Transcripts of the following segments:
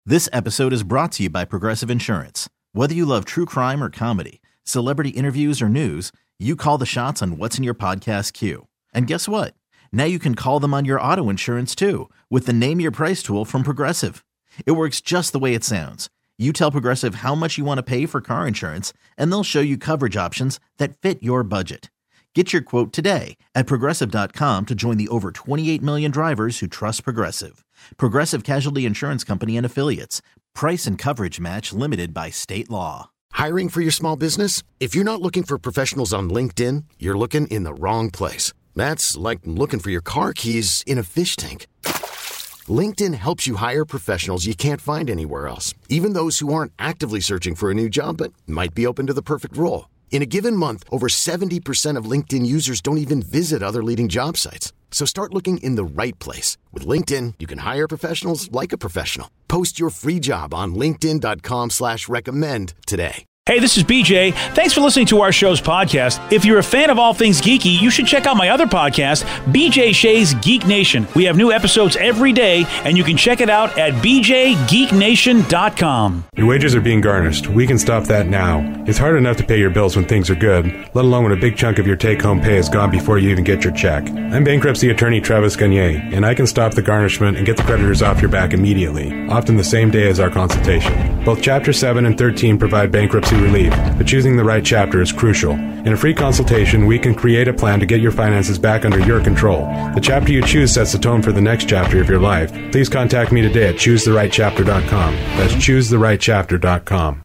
This episode is brought to you by Progressive Insurance. Whether you love true crime or comedy, celebrity interviews or news, you call the shots on what's in your podcast queue. And guess what? Now you can call them on your auto insurance too with the Name Your Price tool from Progressive. It works just the way it sounds. You tell Progressive how much you want to pay for car insurance, and they'll show you coverage options that fit your budget. Get your quote today at Progressive.com to join the over 28 million drivers who trust Progressive. Progressive Casualty Insurance Company and Affiliates. Price and coverage match limited by state law. Hiring for your small business? If you're not looking for professionals on LinkedIn, you're looking in the wrong place. That's like looking for your car keys in a fish tank. LinkedIn helps you hire professionals you can't find anywhere else, even those who aren't actively searching for a new job but might be open to the perfect role. In a given month, over 70% of LinkedIn users don't even visit other leading job sites. So start looking in the right place. With LinkedIn, you can hire professionals like a professional. Post your free job on linkedin.com/recommend today. Hey, this is BJ. Thanks for listening to our show's podcast. If you're a fan of all things geeky, you should check out my other podcast, BJ Shea's Geek Nation. We have new episodes every day, and you can check it out at bjgeeknation.com. Your wages are being garnished. We can stop that now. It's hard enough to pay your bills when things are good, let alone when a big chunk of your take-home pay is gone before you even get your check. I'm bankruptcy attorney Travis Gagne, and I can stop the garnishment and get the creditors off your back immediately, often the same day as our consultation. Both Chapter 7 and 13 provide bankruptcy relief, but choosing the right chapter is crucial. In a free consultation, we can create a plan to get your finances back under your control. The chapter you choose sets the tone for the next chapter of your life. Please contact me today at choosetherightchapter.com. That's choosetherightchapter.com.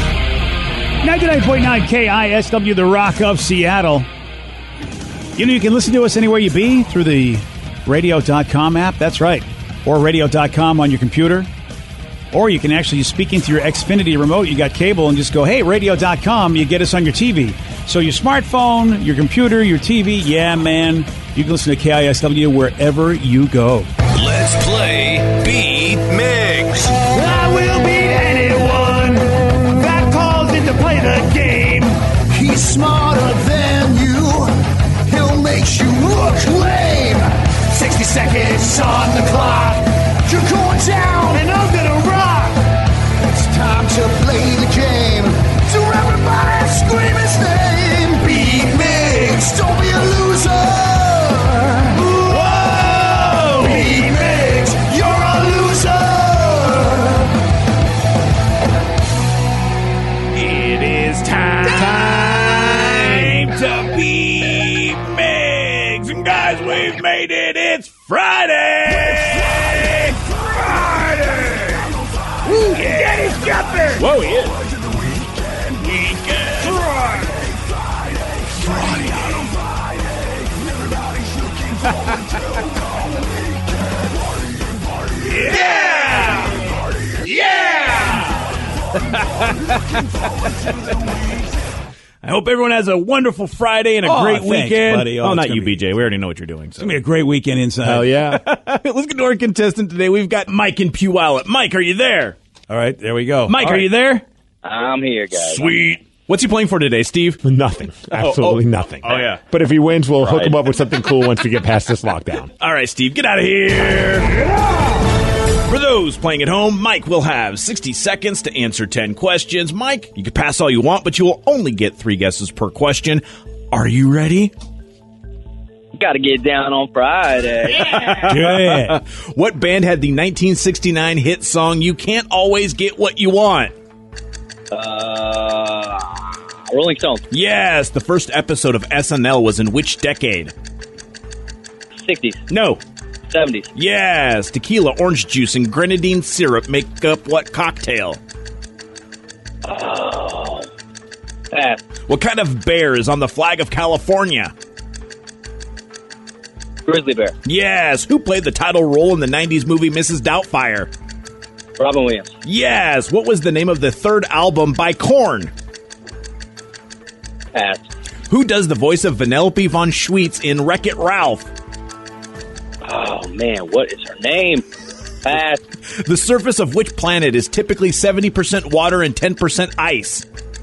99.9 KISW, the Rock of Seattle. You know, you can listen to us anywhere you be through the radio.com app. That's right. Or radio.com on your computer. Or you can actually speak into your Xfinity remote. You got cable and just go, hey, radio.com. You get us on your TV. So your smartphone, your computer, your TV. Yeah, man. You can listen to KISW wherever you go. Let's play Beat Migs. I will beat anyone that calls in to play the game. He's smarter than you. He'll make you look lame. 60 seconds on the clock. You're going down and I'm gonna rock. It's time to play the game. So everybody scream his name. Beat Migs, don't be a loser. Whoa! Beat Migs, you're a loser. It is time to beat Migs. And guys, we've made it. It's Friday. Woo, Daddy's jumping! Whoa, he is. Yeah! Yeah! I hope everyone has a wonderful Friday and a great thanks, weekend. buddy. Oh, Not you, BJ. We already know what you're doing. So. It's going to be a great weekend inside. Oh, yeah. Let's get to our contestant today. We've got Mike in Puyallup. Mike, are you there? All right, there we go. Mike, All are right. you there? I'm here, guys. Sweet. What's he playing for today, Steve? Nothing. Absolutely nothing. Oh, yeah. But if he wins, we'll hook him up with something cool once we get past this lockdown. All right, Steve, get out of here. For those playing at home, Mike will have 60 seconds to answer 10 questions. Mike, you can pass all you want, but you will only get 3 guesses per question. Are you ready? Got to get down on Friday. Good. What band had the 1969 hit song, You Can't Always Get What You Want? Rolling Stones. Yes, the first episode of SNL was in which decade? 60s. No. 70s. Yes, tequila, orange juice, and grenadine syrup make up what cocktail? Oh. Pass. What kind of bear is on the flag of California? Grizzly bear. Yes, who played the title role in the 90s movie Mrs. Doubtfire? Robin Williams. Yes, what was the name of the third album by Korn? Pass. Who does the voice of Vanellope von Schweetz in Wreck-It Ralph? Oh, man, what is her name? Pass. The surface of which planet is typically 70% water and 10% ice?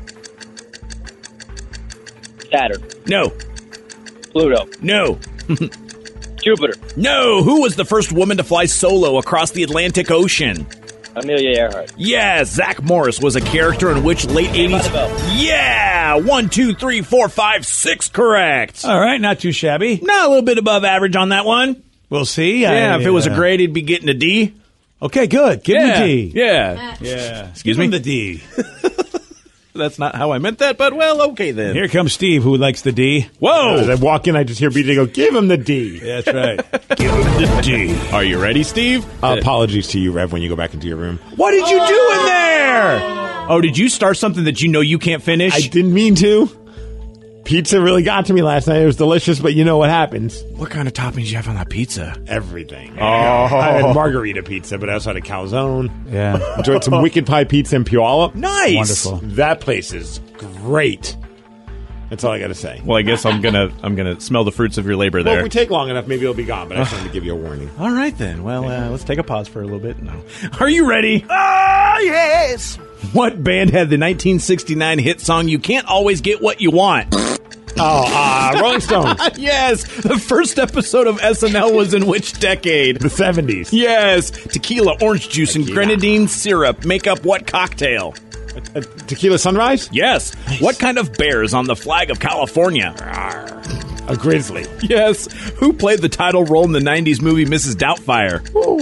Saturn. No. Pluto. No. Jupiter. No. Who was the first woman to fly solo across the Atlantic Ocean? Amelia Earhart. Yeah, Zach Morris was a character in which late 80s... Yeah! 1, 2, 3, 4, 5, 6 correct. All right, not too shabby. Not a little bit above average on that one. We'll see. Yeah, if it was a grade, he'd be getting a D. Okay, good. Give him a D. Yeah. Yeah. Excuse Give him me? the D. That's not how I meant that, but well, okay then. Here comes Steve, who likes the D. Whoa! As I walk in, I just hear BJ go, give him the D. That's right. Give him the D. Are you ready, Steve? Apologies to you, Rev, when you go back into your room. What did you do in there? Oh, did you start something that you know you can't finish? I didn't mean to. Pizza really got to me last night. It was delicious, but you know what happens. What kind of toppings do you have on that pizza? Everything. I had margarita pizza, but I also had a calzone. Yeah. Enjoyed some Wicked Pie Pizza in Puyallup. Nice. Wonderful. That place is great. That's all I got to say. Well, I guess I'm gonna smell the fruits of your labor Well, there. if we take long enough, maybe it'll be gone, but I just wanted to give you a warning. All right then. Well, let's take a pause for a little bit. No. Are you ready? Ah, yes. What band had the 1969 hit song "You Can't Always Get What You Want"? Rolling Stones. Yes. The first episode of SNL was in which decade? The 70s. Yes. Tequila, orange juice, and grenadine syrup make up what cocktail? Tequila Sunrise? Yes. What kind of bear is on the flag of California? A grizzly. Yes. Who played the title role in the 90s movie Mrs. Doubtfire?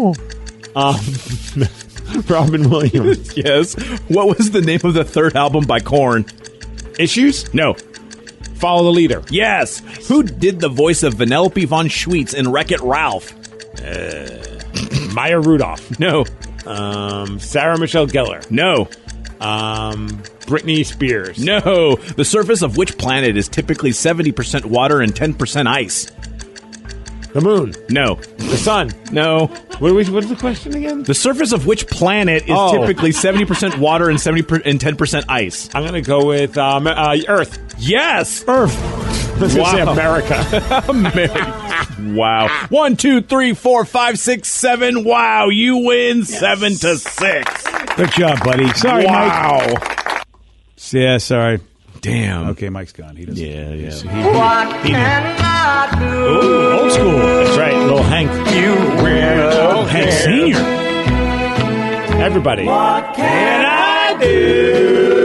Robin Williams. Yes. What was the name of the third album by Korn? Issues? No. Follow the Leader. Yes. Who did the voice of Vanellope von Schweetz in Wreck-It Ralph? Maya Rudolph. No. Sarah Michelle Gellar. No. Britney Spears. No. The surface of which planet is typically 70% water and 10% ice? The moon. No. The sun. No. What's the question again? The surface of which planet is typically 70% water and 10% ice? I'm going to go with Earth. Yes. Earth. I was going to say America. Wow. 1, 2, 3, 4, 5, 6, 7. Wow. You win 7-6. Good job, buddy. Sorry, wow. Mike. Yeah, sorry. Damn. Okay, Mike's gone. He doesn't. Yeah. What can I do? Ooh, old school. That's right. Little Hank. You will Hank Senior. Everybody. What can I do?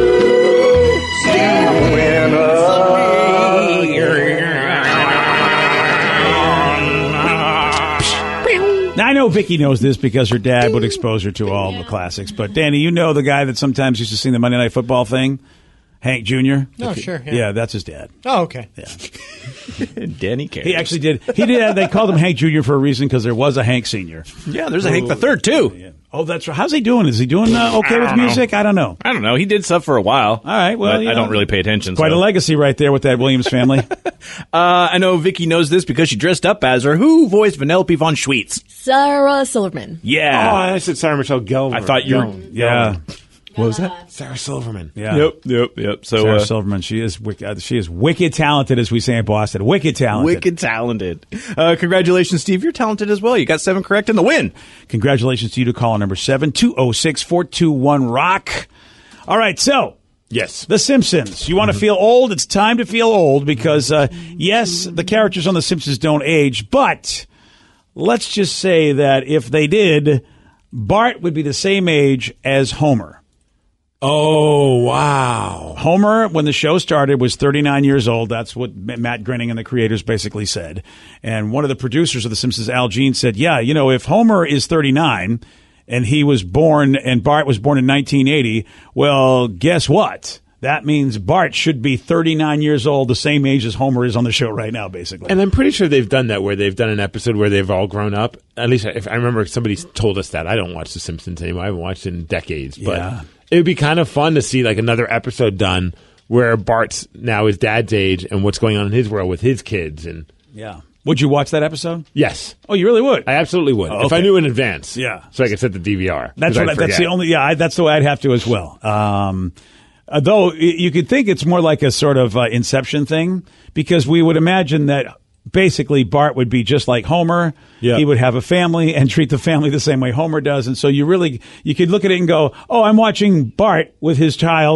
To win Now, I know Vicky knows this because her dad would expose her to all the classics. But, Danny, you know the guy that sometimes used to sing the Monday Night Football thing? Hank Jr.? Oh, sure. Yeah, that's his dad. Oh, okay. Yeah. Danny cares. He actually did. He did. They called him Hank Jr. for a reason because there was a Hank Sr. Yeah, there's a Hank the Third, too. Yeah. Oh, that's right. How's he doing? Is he doing okay with music? I don't know. I don't know. He did stuff for a while. All right. Well, I don't really pay attention. Quite a legacy right there with that Williams family. I know Vicky knows this because she dressed up as her. Who voiced Vanellope von Schweetz? Sarah Silverman. Yeah. Oh, I said Sarah Michelle Gellar. I thought you were. Yeah. What was that? Sarah Silverman. Yeah. Yep. So Sarah Silverman, she is wicked talented, as we say in Boston. Wicked talented. Wicked talented. Congratulations, Steve. You're talented as well. You got 7 correct in the win. Congratulations to you to caller number 7-206-421-ROCK. All right, so. Yes. The Simpsons. You want to feel old? It's time to feel old because, yes, the characters on The Simpsons don't age, but let's just say that if they did, Bart would be the same age as Homer. Oh, wow. Homer, when the show started, was 39 years old. That's what Matt Groening and the creators basically said. And one of the producers of The Simpsons, Al Jean, said, yeah, you know, if Homer is 39 and he was born and Bart was born in 1980, well, guess what? That means Bart should be 39 years old, the same age as Homer is on the show right now, basically. And I'm pretty sure they've done that where they've done an episode where they've all grown up. At least if I remember somebody told us that. I don't watch The Simpsons anymore. I haven't watched it in decades. But Yeah. it would be kind of fun to see like another episode done where Bart's now his dad's age and what's going on in his world with his kids. And Yeah. Would you watch that episode? yes. Oh, you really would? I absolutely would. Oh, If I okay. knew in advance. Yeah. So I could set the DVR. That's 'cause what. I'd That's the forget. only. Yeah, that's the way I'd have to as well. Though you could think it's more like a sort of Inception thing because we would imagine that basically Bart would be just like Homer. Yeah. He would have a family and treat the family the same way Homer does, and so you could look at it and go, "Oh, I'm watching Bart with his child."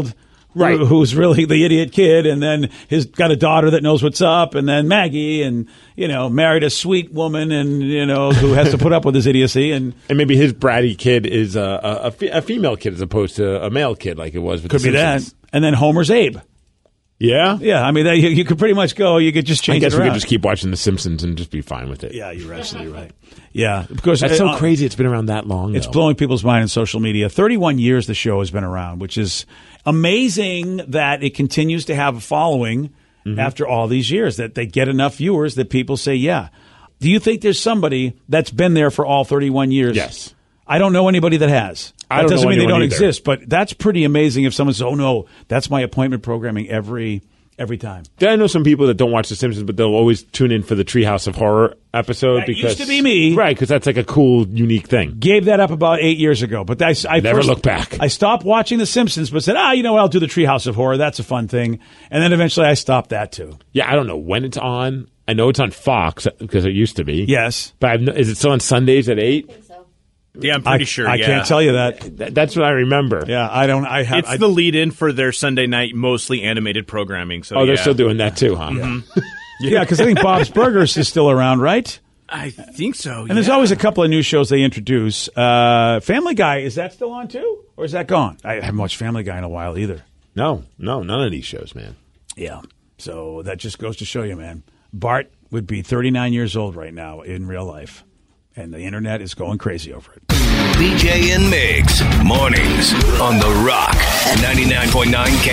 Right. who's really the idiot kid, and then he's got a daughter that knows what's up, and then Maggie, and married a sweet woman, and who has to put up with his idiocy, and maybe his bratty kid is a female kid as opposed to a male kid, like it was with could the be Simpsons. that. And then Homer's Abe. Yeah, Yeah, I mean, you could pretty much go. You could just change I guess it we around. could just keep watching The Simpsons and just be fine with it. Yeah, you're absolutely right. Yeah, because That's so crazy. It's been around that long. It's though. blowing people's mind in social media. 31 years the show has been around, which is amazing that it continues to have a following after all these years, that they get enough viewers that people say, yeah. Do you think there's somebody that's been there for all 31 years? Yes. I don't know anybody that has. I That don't doesn't know mean they anyone don't either. exist, but that's pretty amazing if someone says, oh, no, that's my appointment programming every time. I know some people that don't watch The Simpsons, but they'll always tune in for the Treehouse of Horror episode. That because used to be me. Right, because that's like a cool, unique thing. Gave that up about 8 years ago, but I Never first looked back. I stopped watching The Simpsons, but said, I'll do the Treehouse of Horror. That's a fun thing. And then eventually I stopped that too. Yeah, I don't know when it's on. I know it's on Fox because it used to be. Yes. But is it still on Sundays at 8? Yeah, I'm pretty sure. I yeah. can't tell you that. That's what I remember. Yeah, I don't. It's the lead-in for their Sunday night, mostly animated programming. So They're yeah. still doing that too, huh? Yeah, because I think Bob's Burgers is still around, right? I think so. And there's always a couple of new shows they introduce. Family Guy, is that still on too, or is that gone? I haven't watched Family Guy in a while either. No, none of these shows, man. Yeah, so that just goes to show you, man. Bart would be 39 years old right now in real life, and the internet is going crazy over it. BJ and Migs, mornings on The Rock, 99.9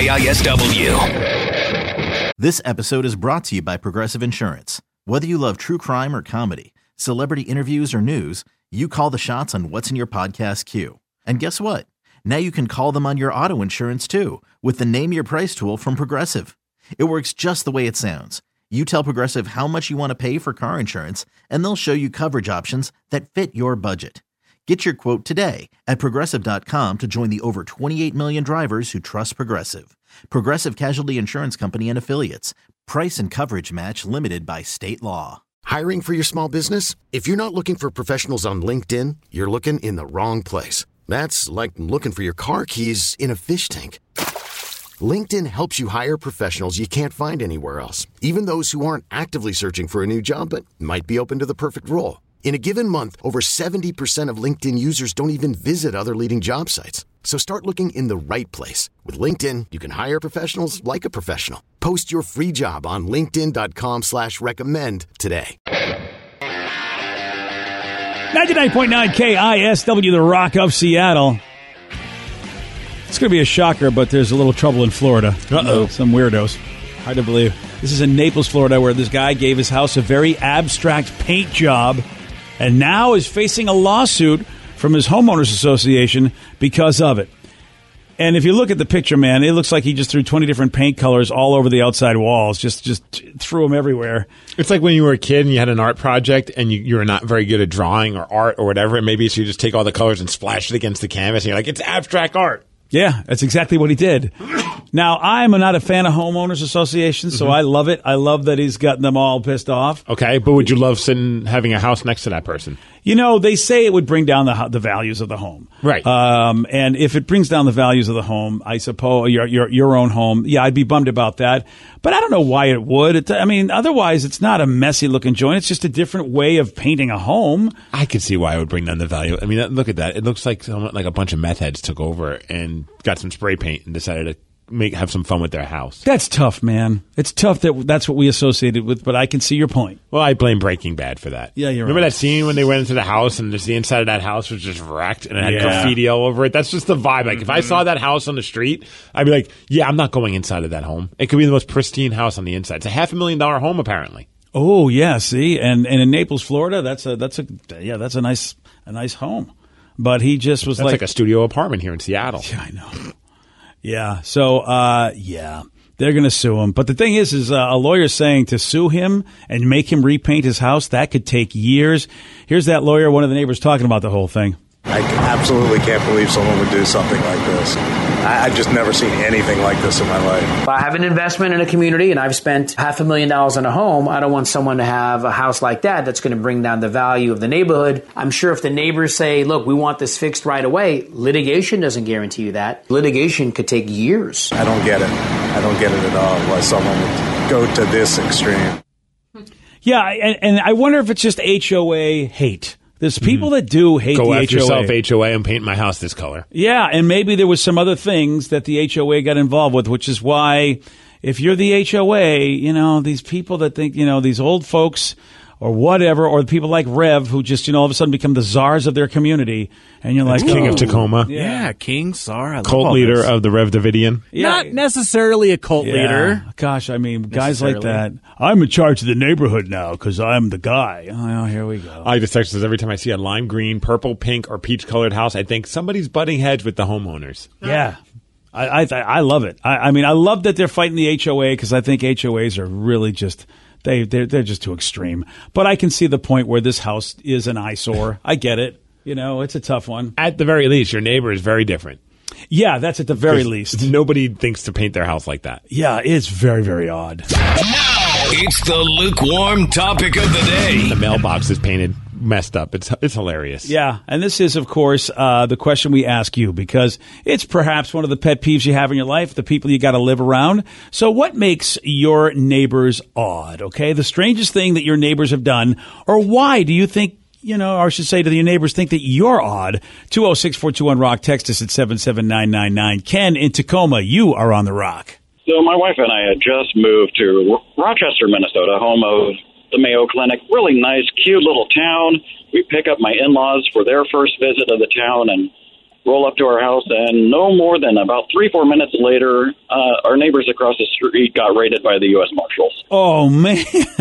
KISW. This episode is brought to you by Progressive Insurance. Whether you love true crime or comedy, celebrity interviews or news, you call the shots on what's in your podcast queue. And guess what? Now you can call them on your auto insurance too with the Name Your Price tool from Progressive. It works just the way it sounds. You tell Progressive how much you want to pay for car insurance, and they'll show you coverage options that fit your budget. Get your quote today at Progressive.com to join the over 28 million drivers who trust Progressive. Progressive Casualty Insurance Company and Affiliates. Price and coverage match limited by state law. Hiring for your small business? If you're not looking for professionals on LinkedIn, you're looking in the wrong place. That's like looking for your car keys in a fish tank. LinkedIn helps you hire professionals you can't find anywhere else, even those who aren't actively searching for a new job but might be open to the perfect role. In a given month, over 70% of LinkedIn users don't even visit other leading job sites. So start looking in the right place. With LinkedIn, you can hire professionals like a professional. Post your free job on linkedin.com/recommend today. 99.9 KISW, the Rock of Seattle. It's going to be a shocker, but there's a little trouble in Florida. Uh-oh. Some weirdos. Hard to believe. This is in Naples, Florida, where this guy gave his house a very abstract paint job and now is facing a lawsuit from his homeowners association because of it. And if you look at the picture, man, it looks like he just threw 20 different paint colors all over the outside walls, just threw them everywhere. It's like when you were a kid and you had an art project and you were not very good at drawing or art or whatever, and maybe so you just take all the colors and splash it against the canvas and you're like, it's abstract art. Yeah, that's exactly what he did. Now, I'm not a fan of homeowners associations, so I love it. I love that he's gotten them all pissed off. Okay, but would you love having a house next to that person? You know, they say it would bring down the values of the home. Right. And if it brings down the values of the home, I suppose, your own home, yeah, I'd be bummed about that. But I don't know why it would. Otherwise, it's not a messy-looking joint. It's just a different way of painting a home. I could see why it would bring down the value. I mean, look at that. It looks like a bunch of meth heads took over and got some spray paint and decided to have some fun with their house. That's tough, man. It's tough that's what we associated with, but I can see your point. Well, I blame Breaking Bad for that. Yeah, you're Remember right. that scene when they went into the house and just the inside of that house was just wrecked and it had graffiti all over it? That's just the vibe. Like, if I saw that house on the street, I'd be like, yeah, I'm not going inside of that home. It could be the most pristine house on the inside. It's a $500,000 home, apparently. Oh, yeah, see? And in Naples, Florida, that's a nice home. But he just was That's like a studio apartment here in Seattle. Yeah, I know. Yeah. So, they're going to sue him. But the thing is a lawyer's saying to sue him and make him repaint his house, that could take years. Here's that lawyer, one of the neighbors, talking about the whole thing. I absolutely can't believe someone would do something like this. I've just never seen anything like this in my life. If I have an investment in a community and I've spent $500,000 on a home, I don't want someone to have a house like that that's going to bring down the value of the neighborhood. I'm sure if the neighbors say, look, we want this fixed right away, litigation doesn't guarantee you that. Litigation could take years. I don't get it. I don't get it at all why someone would go to this extreme. Yeah, and I wonder if it's just HOA hate. There's people that do hate Go the after HOA. yourself, HOA, and paint my house this color. Yeah, and maybe there was some other things that the HOA got involved with, which is why if you're the HOA, you know, these people that think, you know, these old folks or whatever, or people like Rev who just, you know, all of a sudden become the czars of their community, and you're like, King of Tacoma. Yeah, King, czar. Cult leader of the Rev Davidian. Yeah. Not necessarily a cult leader. Gosh, I mean, guys like that. I'm in charge of the neighborhood now because I'm the guy. Oh, here we go. I just text this every time I see a lime green, purple, pink, or peach colored house. I think somebody's butting heads with the homeowners. Yeah. I love it. I mean, I love that they're fighting the HOA because I think HOAs are really just they're just too extreme. But I can see the point where this house is an eyesore. I get it. You know, it's a tough one. At the very least, your neighbor is very different. Yeah, that's at the very least. Nobody thinks to paint their house like that. Yeah, it's very, very odd. It's the lukewarm topic of the day. The mailbox is painted messed up. It's hilarious. Yeah, and this is, of course, the question we ask you because it's perhaps one of the pet peeves you have in your life, the people you got to live around. So what makes your neighbors odd, okay? The strangest thing that your neighbors have done, or why do you think, you know, or I should say to your neighbors, think that you're odd? 206-421-ROCK, text us at 77999. Ken in Tacoma, you are on the Rock. So my wife and I had just moved to Rochester, Minnesota, home of the Mayo Clinic. Really nice, cute little town. We pick up my in-laws for their first visit of the town and roll up to our house. And no more than about 3-4 minutes later, our neighbors across the street got raided by the U.S. Marshals. Oh, man.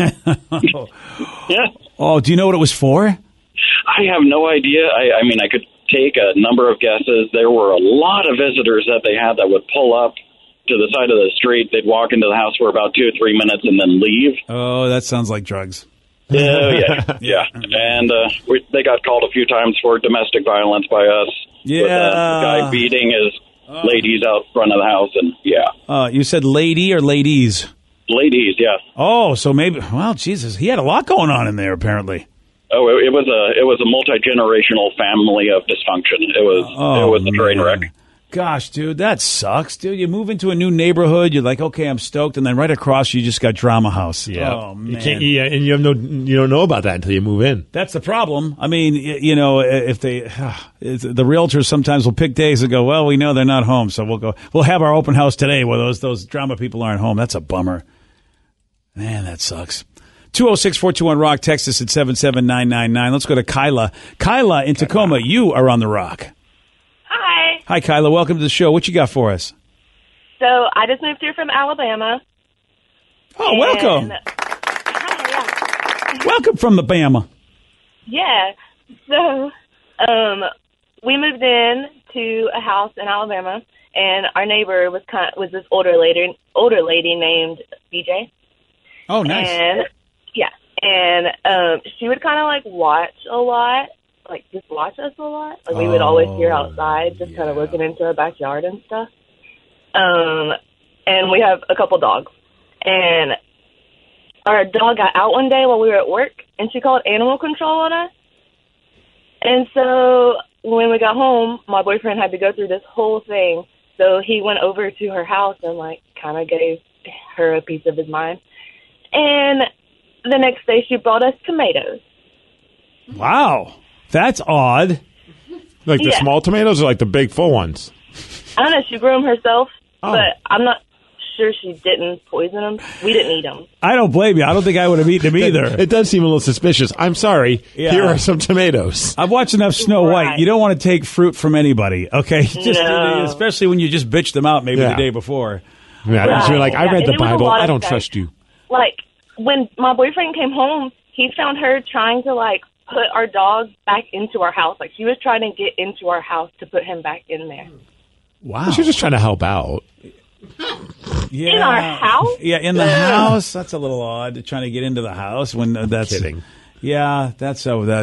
Yeah. Oh, do you know what it was for? I have no idea. I mean, I could take a number of guesses. There were a lot of visitors that they had that would pull up to the side of the street. They'd walk into the house for about 2 or 3 minutes and then leave. Oh, that sounds like drugs. Yeah. And they got called a few times for domestic violence by us. Yeah. With a guy beating his ladies out front of the house. And you said lady or ladies? Ladies, yeah. Oh, so maybe, well, Jesus, he had a lot going on in there, apparently. Oh, it was a multi-generational family of dysfunction. It was a train wreck. Gosh, dude, that sucks, dude. You move into a new neighborhood, you're like, okay, I'm stoked, and then right across you just got Drama House. Yeah. Oh, man. You can't, and you don't know about that until you move in. That's the problem. I mean, you know, if they, the realtors sometimes will pick days and go, well, we know they're not home, so we'll have our open house today where those drama people aren't home. That's a bummer. Man, that sucks. 206-421-ROCK, text us at 77999. Let's go to Kyla. Kyla in Tacoma, you are on the Rock. Hi. Hi, Kyla. Welcome to the show. What you got for us? So I just moved here from Alabama. Oh, welcome. Hi, yeah. Welcome from the Bama. Yeah. So we moved in to a house in Alabama, and our neighbor was this older lady named BJ. Oh, nice. And yeah, and she would kind of like watch a lot. Like, just watch us a lot. Like, we would always hear outside, just kind of looking into our backyard and stuff. And we have a couple dogs. And our dog got out one day while we were at work, and she called animal control on us. And so when we got home, my boyfriend had to go through this whole thing. So he went over to her house and, like, kind of gave her a piece of his mind. And the next day, she brought us tomatoes. Wow. That's odd. Like the small tomatoes or like the big full ones? I don't know. She grew them herself, but I'm not sure she didn't poison them. We didn't eat them. I don't blame you. I don't think I would have eaten them either. It does seem a little suspicious. I'm sorry. Yeah. Here are some tomatoes. I've watched enough Snow White. You don't want to take fruit from anybody, okay? Especially when you just bitch them out maybe the day before. Yeah, you're like, I read the Bible. I don't trust you. Like, when my boyfriend came home, he found her trying to, like, put our dog back into our house. Like, she was trying to get into our house to put him back in there. Wow. She's just trying to help out. Yeah. In our house? Yeah, in the house. That's a little odd, trying to get into the house when that's... Kidding. Yeah, that's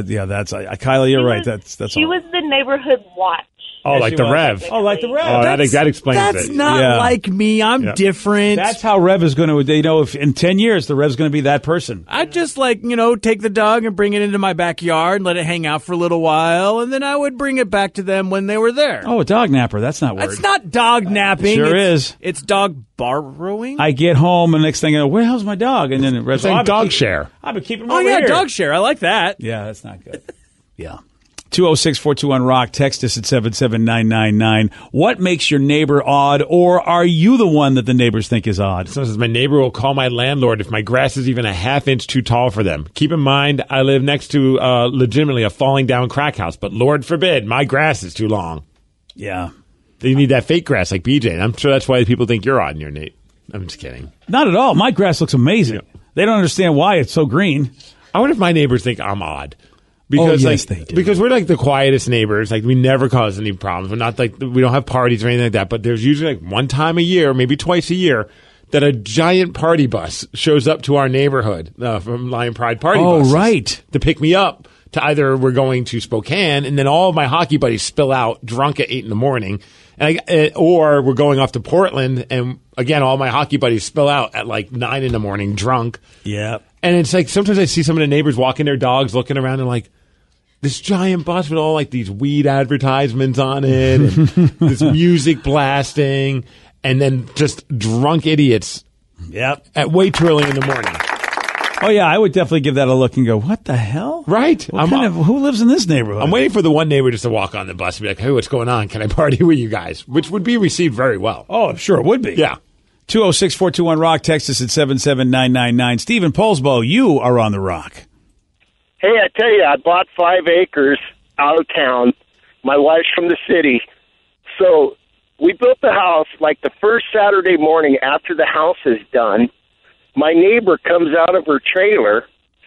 Kylie, you're right. That's She all. was the neighborhood watch. Oh, like the Rev. Oh, like the Rev. Oh, that explains it. That's not Yeah. like me. I'm different. That's how Rev is going to, if in 10 years, the Rev's going to be that person. I'd just take the dog and bring it into my backyard and let it hang out for a little while, and then I would bring it back to them when they were there. Oh, a dog napper. That's not word. That's not dog napping. Sure it's, is. It's dog borrowing. I get home, and the next thing I know, where the hell's my dog? And then Rev's It's like dog share. I've been keeping him Oh, over yeah, here. dog share. I like that. Yeah, that's not good. Yeah. 206-421-ROCK. Text us at 77999. What makes your neighbor odd, or are you the one that the neighbors think is odd? Someone says, my neighbor will call my landlord if my grass is even a half inch too tall for them. Keep in mind, I live next to legitimately a falling down crack house, but Lord forbid, my grass is too long. Yeah. You need that fake grass like BJ, and I'm sure that's why people think you're odd in your neighbor. I'm just kidding. Not at all. My grass looks amazing. Yeah. They don't understand why it's so green. I wonder if my neighbors think I'm odd. Because, yes, they do. Because we're like the quietest neighbors. Like, we never cause any problems. We're not like, we don't have parties or anything like that. But there's usually like one time a year, maybe twice a year, that a giant party bus shows up to our neighborhood from Lion Pride Party buses. Oh, right. To pick me up to either we're going to Spokane, and then all of my hockey buddies spill out drunk at 8 in the morning. Or we're going off to Portland, and again, all my hockey buddies spill out at like 9 in the morning drunk. Yeah. And it's like sometimes I see some of the neighbors walking their dogs, looking around, and like, this giant bus with all like these weed advertisements on it, and this music blasting, and then just drunk idiots. Yep. At way too early in the morning. Oh yeah, I would definitely give that a look and go, "What the hell?" Right? Who lives in this neighborhood? I'm waiting for the one neighbor just to walk on the bus and be like, "Hey, what's going on? Can I party with you guys?" Which would be received very well. Oh, I'm sure it would be. Yeah. 206-421-ROCK. Text us at 77999. Stephen Polsbo, you are on the Rock. Hey, I tell you, I bought 5 acres out of town. My wife's from the city. So we built the house like the first Saturday morning after the house is done. My neighbor comes out of her trailer,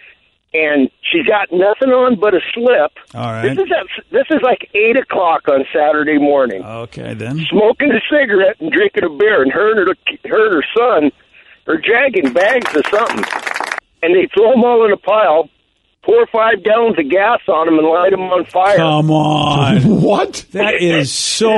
and she's got nothing on but a slip. All right. This is like 8 o'clock on Saturday morning. Okay, then. Smoking a cigarette and drinking a beer, and her and her son are dragging bags of something. And they throw them all in a pile, pour 5 gallons of gas on them, and light them on fire. Come on. What? That is so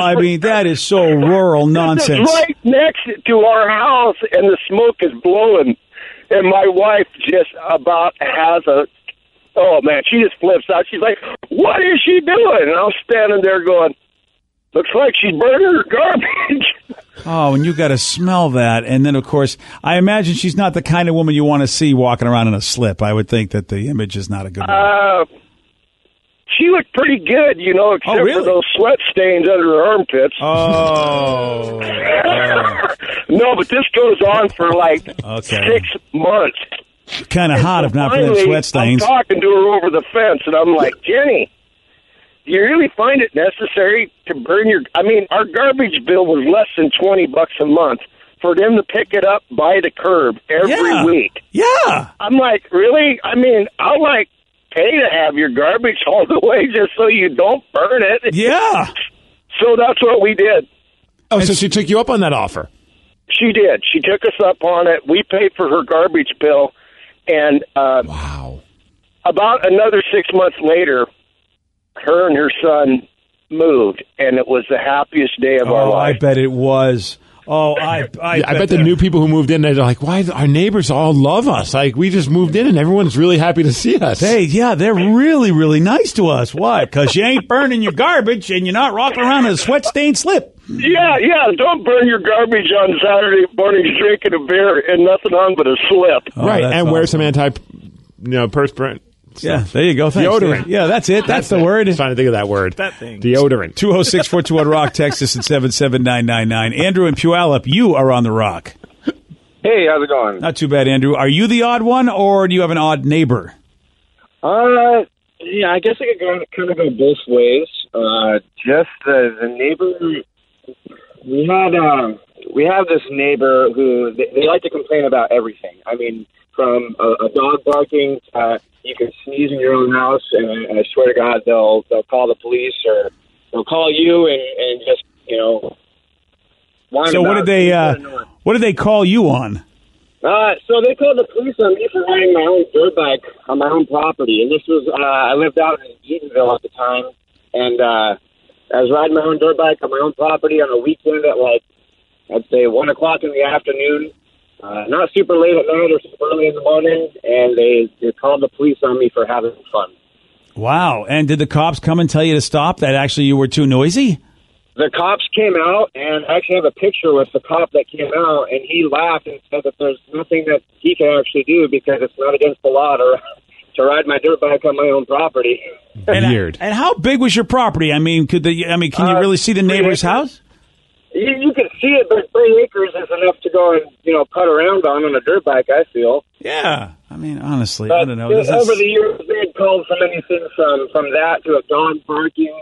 rural nonsense. It's right next to our house, and the smoke is blowing. And my wife just about has oh, man, she just flips out. She's like, what is she doing? And I'm standing there going, looks like she's burning her garbage. Oh, and you got to smell that. And then, of course, I imagine she's not the kind of woman you want to see walking around in a slip. I would think that the image is not a good one. She looked pretty good, except for those sweat stains under her armpits. Oh. No, but this goes on for like 6 months. Kind of hot, if not for the sweat stains. I'm talking to her over the fence, and I'm like, Jenny, do you really find it necessary to burn our garbage bill was less than $20 a month for them to pick it up by the curb every week. Yeah. I'm like, really? I'll pay to have your garbage hauled away just so you don't burn it. Yeah. So that's what we did. Oh, so she took you up on that offer? She did. She took us up on it. We paid for her garbage bill. And wow. About another 6 months later, her and her son moved, and it was the happiest day of our life. I bet it was. Oh, I bet the new people who moved in, they're like, why our neighbors all love us? Like, we just moved in and everyone's really happy to see us. Hey, yeah, they're really, really nice to us. Why? Because you ain't burning your garbage and you're not walking around in a sweat-stained slip. Yeah, don't burn your garbage on Saturday morning drinking a beer and nothing on but a slip. Oh, right, and wear some perspirant. Yeah, there you go. Thanks. Deodorant. Yeah, that's it. That's the word. I was trying to think of that word. That thing. Deodorant. 206-421-ROCK. Text us at 77999. Andrew in Puyallup, you are on the Rock. Hey, how's it going? Not too bad, Andrew. Are you the odd one, or do you have an odd neighbor? Yeah, I guess I could kind of go both ways. Just the neighbor. We have this neighbor who they like to complain about everything. From a dog barking, you can sneeze in your own house, and I swear to God, they'll call the police or they'll call you and just whine So about what did they call you on? So they called the police on me for riding my own dirt bike on my own property. And this was, I lived out in Eatonville at the time. And I was riding my own dirt bike on my own property on a weekend at I'd say 1 o'clock in the afternoon. Not super late at night or super early in the morning. And they called the police on me for having fun. Wow. And did the cops come and tell you to stop, that actually you were too noisy? The cops came out, and I actually have a picture with the cop that came out, and he laughed and said that there's nothing that he can actually do because it's not against the law to ride my dirt bike on my own property. Weird. And how big was your property? I mean, can you really see the neighbor's house? You can see it, but 3 acres is enough to go and, putt around on a dirt bike, I feel. Yeah. I mean, honestly, but I don't know. Over the years, they had called from anything from that to a dog barking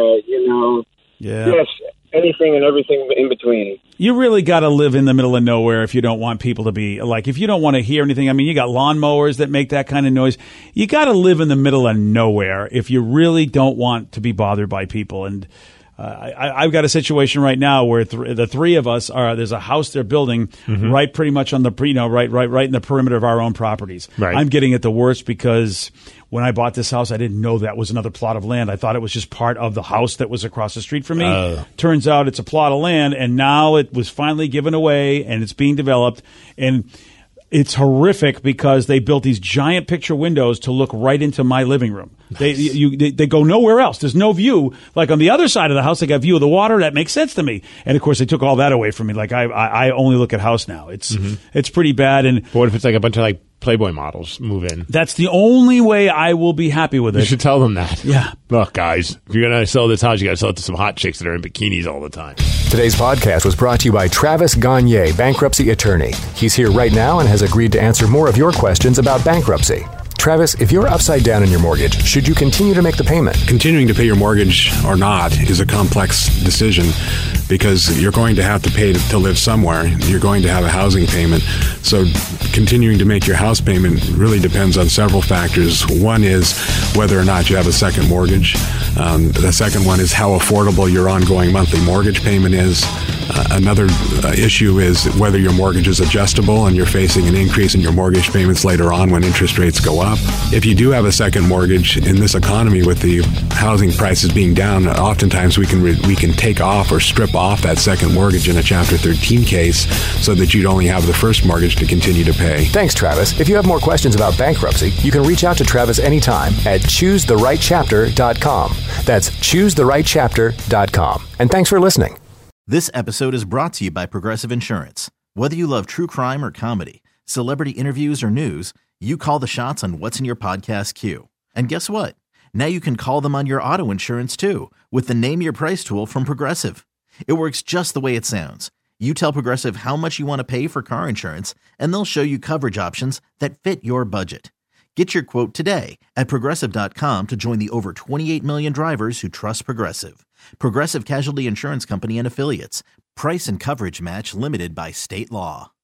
to, Yeah. yes, anything and everything in between. You really got to live in the middle of nowhere if you don't want people to be if you don't want to hear anything. I mean, you got lawnmowers that make that kind of noise. You got to live in the middle of nowhere if you really don't want to be bothered by people. And I've got a situation right now where the three of us there's a house they're building right pretty much on the right in the perimeter of our own properties. Right. I'm getting it the worst because when I bought this house, I didn't know that was another plot of land. I thought it was just part of the house that was across the street from me. Turns out it's a plot of land, and now it was finally given away, and it's being developed. And it's horrific because they built these giant picture windows to look right into my living room. Nice. They go nowhere else. There's no view. Like on the other side of the house, they got view of the water. That makes sense to me. And of course, they took all that away from me. Like I only look at house now. It's pretty bad. And but what if it's like a bunch of Playboy models move in? That's the only way I will be happy with it. You should tell them that. Yeah. Look, guys, if you're going to sell this house, you got to sell it to some hot chicks that are in bikinis all the time. Today's podcast was brought to you by Travis Gagne, bankruptcy attorney. He's here right now and has agreed to answer more of your questions about bankruptcy. Travis, if you're upside down in your mortgage, should you continue to make the payment? Continuing to pay your mortgage or not is a complex decision because you're going to have to pay to live somewhere. You're going to have a housing payment. So continuing to make your house payment really depends on several factors. One is whether or not you have a second mortgage. The second one is how affordable your ongoing monthly mortgage payment is. Another issue is whether your mortgage is adjustable and you're facing an increase in your mortgage payments later on when interest rates go up. If you do have a second mortgage in this economy with the housing prices being down, oftentimes we can take off or strip off that second mortgage in a Chapter 13 case so that you'd only have the first mortgage to continue to pay. Thanks, Travis. If you have more questions about bankruptcy, you can reach out to Travis anytime at ChooseTheRightChapter.com. That's ChooseTheRightChapter.com. And thanks for listening. This episode is brought to you by Progressive Insurance. Whether you love true crime or comedy, celebrity interviews or news, you call the shots on what's in your podcast queue. And guess what? Now you can call them on your auto insurance too with the Name Your Price tool from Progressive. It works just the way it sounds. You tell Progressive how much you want to pay for car insurance, and they'll show you coverage options that fit your budget. Get your quote today at Progressive.com to join the over 28 million drivers who trust Progressive. Progressive Casualty Insurance Company and Affiliates. Price and coverage match limited by state law.